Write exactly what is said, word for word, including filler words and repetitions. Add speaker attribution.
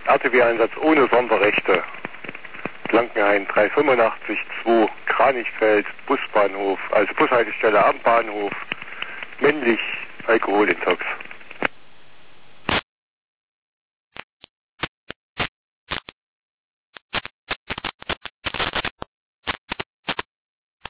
Speaker 1: R T W-Einsatz ohne Sonderrechte. Blankenhain drei fünfundachtzig zwei, Kranichfeld, Busbahnhof, also Bushaltestelle am Bahnhof, männlich, Alkoholintox.